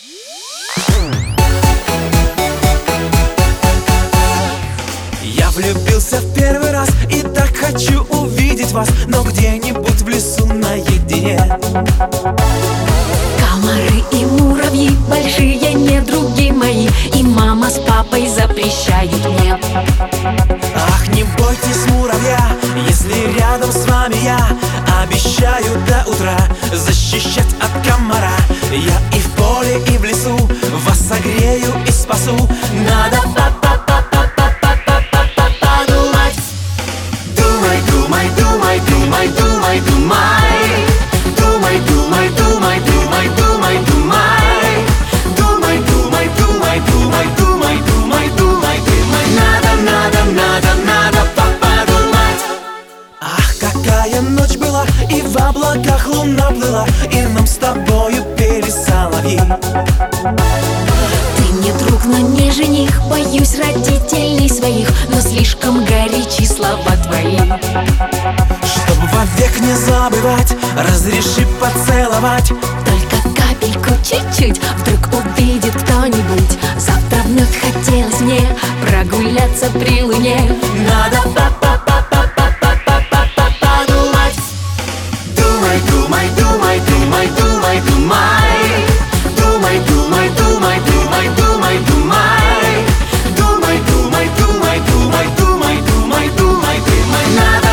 Я влюбился в первый раз и так хочу увидеть вас, но где-нибудь в лесу наедине. Комары и муравьи, большие недруги мои, и мама с папой запрещают мне. Ах, не бойтесь, муравья, если рядом с вами я, обещаю до утра защищать от комара. Я и в поле, и в лесу вас согрею и спасу. Надо подумать. Думай, думай, думай, думай, думай, думай. Думай, думай, думай, думай, думай, думай. Думай, думай, думай, думай, думай, думай, думай, думай. Надо подумать. Ах, какая ночь была, и в облаках луна плыла, и нам с тобою пели соловьи. Ты мне друг, но не жених, боюсь родителей своих, но слишком горячи слова твои. Чтобы вовек не забывать, разреши поцеловать. Только капельку, чуть-чуть, вдруг увидит кто-нибудь. Завтра вновь хотелось мне прогуляться при луне. Надо подумать. Думай, думай, думай, думай, думай, думай. Думай, думай, думай, думай, думай, думай. Думай, думай, думай, думай, думай, думай, думай, думай. Надо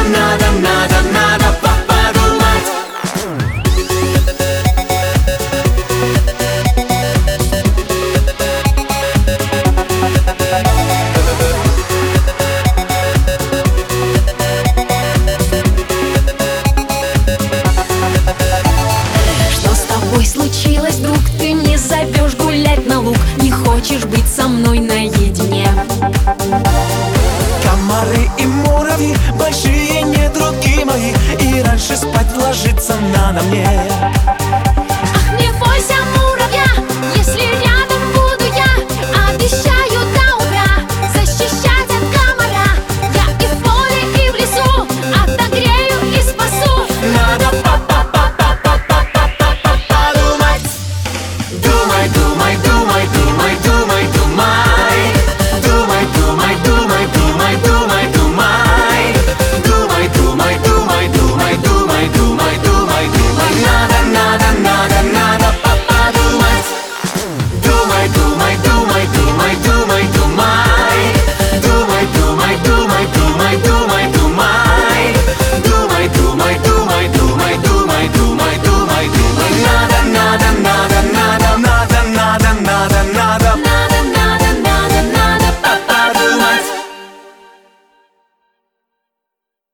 подумать. Что с тобой случилось, друг? Ты не зовешь гулять на луг, не хочешь быть со мной наедине. Комары и муравьи, большие недруги мои, и раньше спать ложиться надо мне.